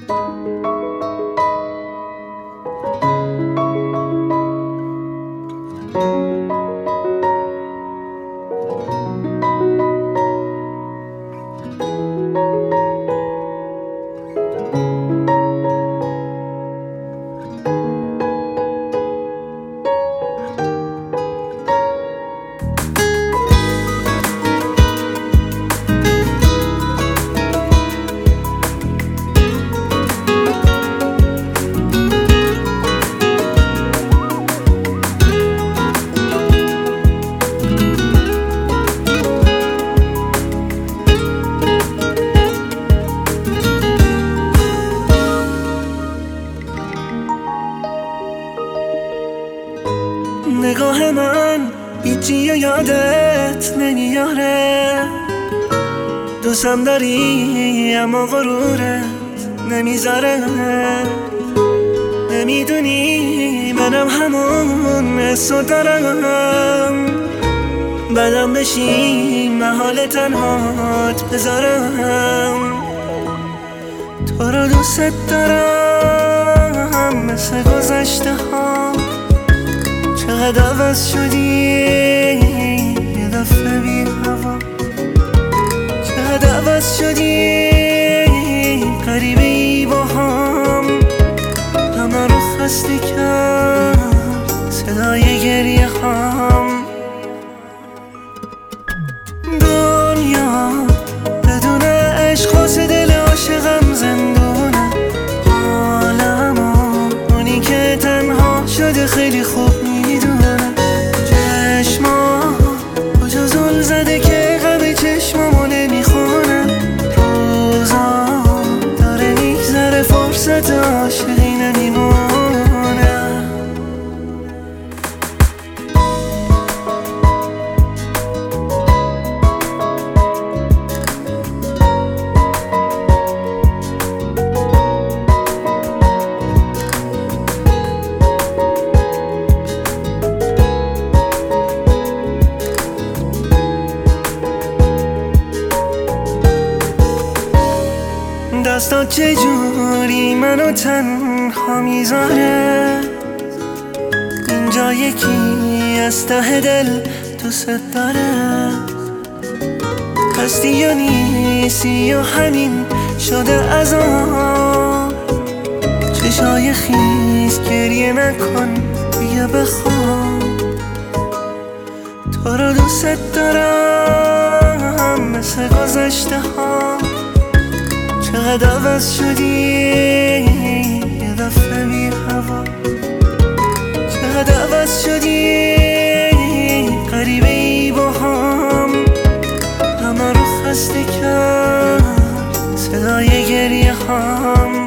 نگاه من هیچی یادت نمیاره، دوستم داری اما غرورت نمیذاره. نمیدونی منم همون حسو دارم، بدم بشی محال تنهات بذارم. تو رو دوست دارم مثل گذشته ها، چقدر عوض شدی یه دفعه بی هوا، چقدر عوض شدی غریبه ای با هم، همه رو خسته کرد صدای گریه هم. دنیا بدون عشق واسه دل عاشقم زندونه، حالمو اونی که تنها شده خیلی خوب میدونه. چشما کجا زل زده که غم چشمامو نمیخونه، روزا داره میگذره فرصت عاشقی نمیمونه. دستات چجوری منو تنها میذاره، اینجا یکی از ته دل دوست داره. هستی یا نیستی یا همین شده عذاب، چشای خیس گریه نکن بیا بخواب. تو رو دوست دارم مثل گذشته ها، چقدر عوض شدی یه دفعه بی هوا، چقدر عوض شدی غریبه ای با هم، همه رو خسته کرد صدای گریه هم.